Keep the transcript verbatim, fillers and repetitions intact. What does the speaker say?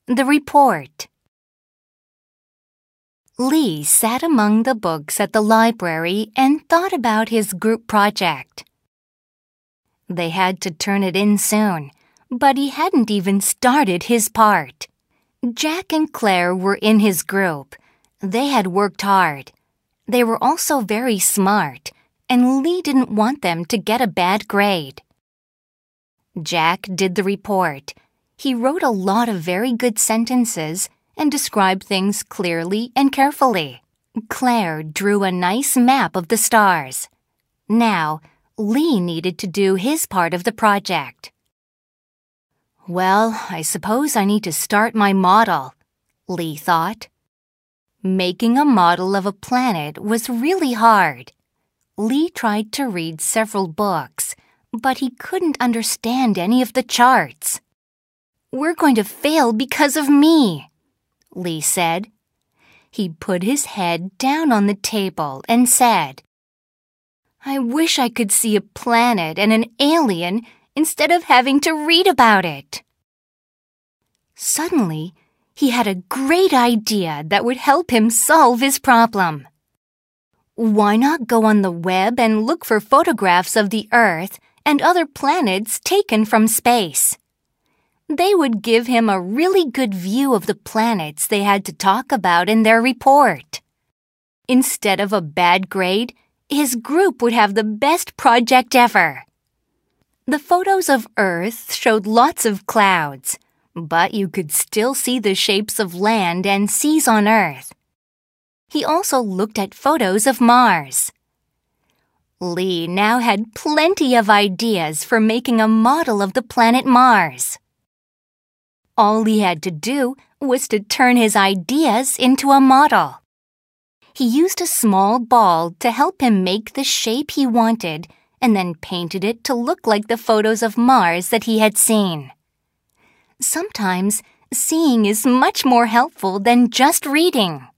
The report. Lee sat among the books at the library and thought about his group project. They had to turn it in soon, but he hadn't even started his part. Jack and Claire were in his group. They had worked hard. They were also very smart, and Lee didn't want them to get a bad grade. Jack did the report. He wrote a lot of very good sentences and described things clearly and carefully. Claire drew a nice map of the stars. Now, Lee needed to do his part of the project. Well, I suppose I need to start my model, Lee thought. Making a model of a planet was really hard. Lee tried to read several books, but he couldn't understand any of the charts. "We're going to fail because of me," Lee said. He put his head down on the table and said, "I wish I could see a planet and an alien instead of having to read about it." Suddenly, he had a great idea that would help him solve his problem. Why not go on the web and look for photographs of the Earth and other planets taken from space? They would give him a really good view of the planets they had to talk about in their report. Instead of a bad grade, his group would have the best project ever. The photos of Earth showed lots of clouds, but you could still see the shapes of land and seas on Earth. He also looked at photos of Mars. Lee now had plenty of ideas for making a model of the planet Mars. All he had to do was to turn his ideas into a model. He used a small ball to help him make the shape he wanted and then painted it to look like the photos of Mars that he had seen. Sometimes, seeing is much more helpful than just reading.